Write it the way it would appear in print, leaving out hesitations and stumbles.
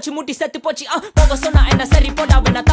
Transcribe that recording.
போச்சு முட்டி செத்து போச்சு போக சொன்னா என்ன சரி போடா வேணா